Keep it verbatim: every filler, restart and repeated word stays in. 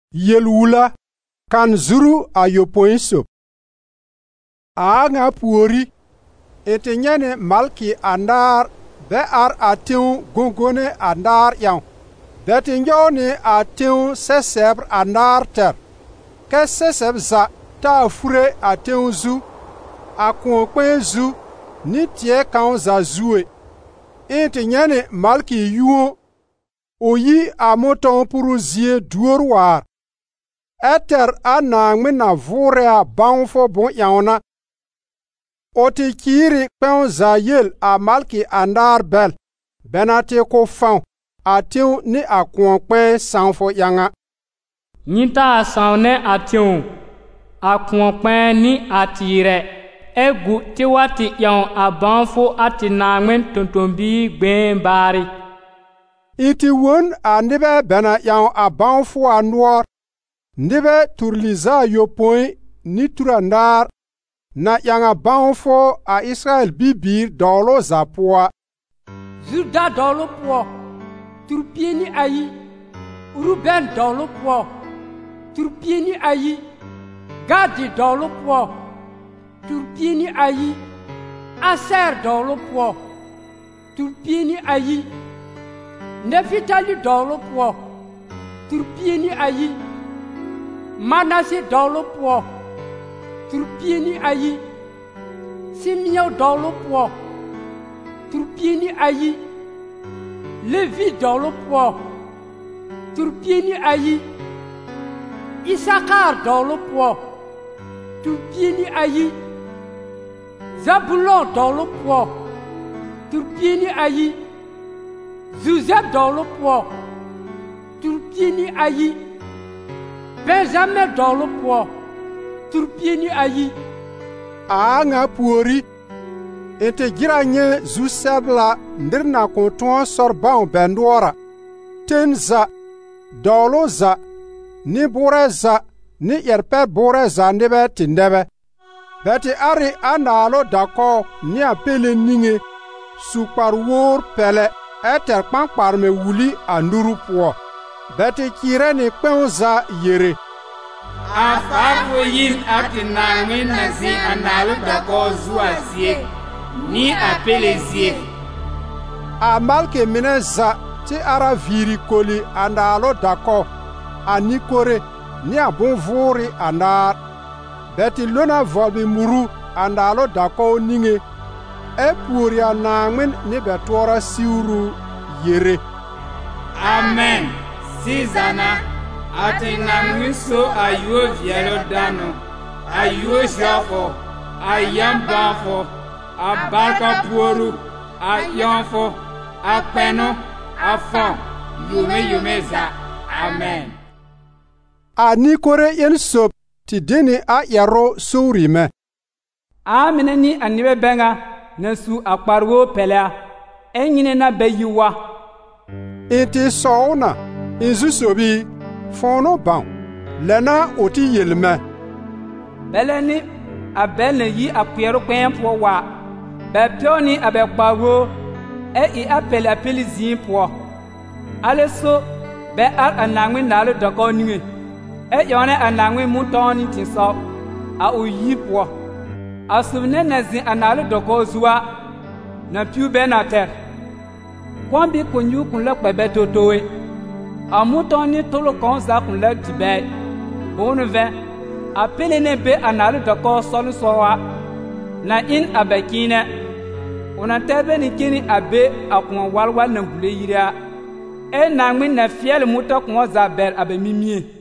Yelwula kan zuru a yopoin sop. A nga puori ete nyane malki andar be ar atiu gongone andar yang. Beti njone atiu sesebr andar ter. Ke seseb za ta fure atiu zu. A konkwen zu ni tie kan za zue. Ete nyane malki yuo. Oyi a moton puru zie duor war. Eter a nangme na vore a banfo bon yaona. Oti kiri pen za yel a malki andar bel. Benate ko fan. Atiu ni a konkwen sanfo yanga. Nita a saune atiu. A konkwen ni atire. Egu tiwati yon a banfo ati nangmen tontombi gben bari. Iti won a nibe bena yon a banfo a noor. Nibe turliza yopoin ni turandar. Na yanga banfo a Israel bibir dolo zapoa. Juda dolo po. Turpieni ayi. Ruben dolo po. Turpieni ayi. Gadi dolo po. Turpieni ayi. Aser dolo po. Turpieni ayi. Nefitali dolo po. Turpieni ayi. Manase dolo po. Turpieni ayi. Simeon dolo po. Turpieni ayi. Levi dolo po. Turpieni ayi. Isakar dolo po. Turpieni ayi. Zabulon dolo po. Turpieni ayi. Joseph dolo po. Turpieni ayi. Benjamin dolo po. Turpieni ayi. A nga puori. Ete giranye zusebla ndirna konton sorban bendora. Ten za. Dolo za. Ni bore za. Ni yerpe bore za ndebe tindebe. Beti ari analo dako ni apele ninge. Sukpar wor pele. Eter kpankpar me wuli anduru po. Beti kire ni kpen za yere. Afafu yin ati nangmin nasi analo dako zua zie. Ni apele zie. A malke mine za ti ara viri koli andalo dako. A nikore ni a bon vori andar. Beti lona volbi muru andalo dako ninge. E puri a nangmin ni betora siuru yere. Amen. Sizana. Ati nangmin so ayo vielo dano. Ayo jafo. Ayam banfo. A barka puoru. A yonfo. A peno. A fon. Yume yume za. Amen. A nikore yen sop ti dini a yaro souri me. Amene ni anibe benga na su akparwo pelea. Enyine na beyiwa. Iti souna. Inzu sobi. Fono ban. Lena oti yelme. Beleni abene yi akwero kwen po wa. Be pioni abe kparwo. E i apele apele zin po. Ale so be ar anangwe nalo doko ninge. E yone anangwe mutoni tinso. A oyi po. Asubne na zin analo doko zuwa. Na piu be na ter. Kwambi kunyu kun le kwebe totowe. A mutoni tolo kon za kun le tibe. Bonu ve. A pele ne be analo doko solu sowa. Na in abekine. Una tebe ni kini abe akun walwal na gule yira. E na ngmin na fiel muta kun za ber abe mimie.